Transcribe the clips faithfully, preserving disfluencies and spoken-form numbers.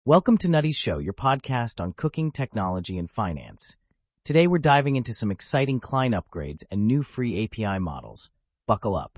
Welcome to Nutty's Show, your podcast on cooking, technology, and finance. Today we're diving into some exciting Klein upgrades and new free A P I models. Buckle up.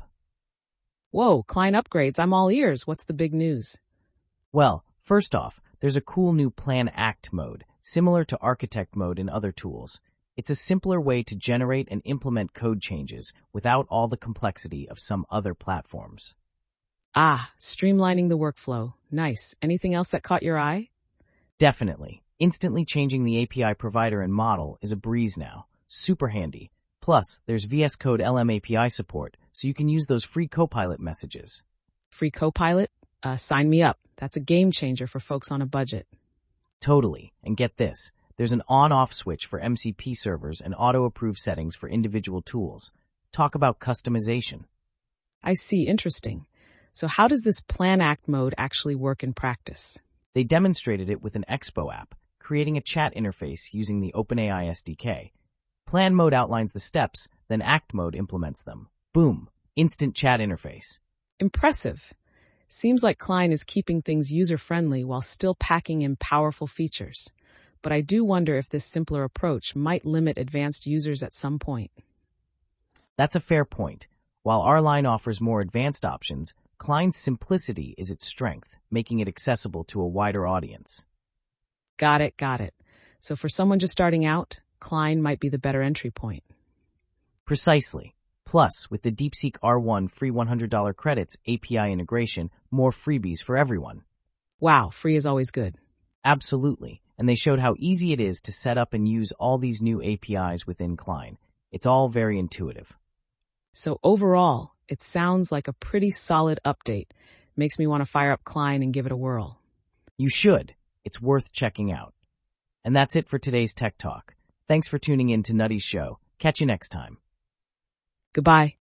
Whoa, Klein upgrades, I'm all ears. What's the big news? Well, first off, there's a cool new Plan Act mode, similar to Architect mode in other tools. It's a simpler way to generate and implement code changes without all the complexity of some other platforms. Ah, streamlining the workflow. Nice. Anything else that caught your eye? Definitely. Instantly changing the A P I provider and model is a breeze now. Super handy. Plus, there's V S Code L M A P I support, so you can use those free Copilot messages. Free Copilot? Uh, sign me up. That's a game changer for folks on a budget. Totally. And get this. There's an on-off switch for M C P servers and auto-approve settings for individual tools. Talk about customization. I see. Interesting. So how does this Plan Act mode actually work in practice? They demonstrated it with an Expo app, creating a chat interface using the OpenAI S D K. Plan mode outlines the steps, then Act mode implements them. Boom. Instant chat interface. Impressive. Seems like Klein is keeping things user-friendly while still packing in powerful features. But I do wonder if this simpler approach might limit advanced users at some point. That's a fair point. While our line offers more advanced options, Klein's simplicity is its strength, making it accessible to a wider audience. Got it, got it. So for someone just starting out, Klein might be the better entry point. Precisely. Plus, with the DeepSeek R one free one hundred dollars credits A P I integration, more freebies for everyone. Wow, free is always good. Absolutely. And they showed how easy it is to set up and use all these new A P Is within Klein. It's all very intuitive. So overall, it sounds like a pretty solid update. Makes me want to fire up Klein and give it a whirl. You should. It's worth checking out. And that's it for today's Tech Talk. Thanks for tuning in to Nutty's Show. Catch you next time. Goodbye.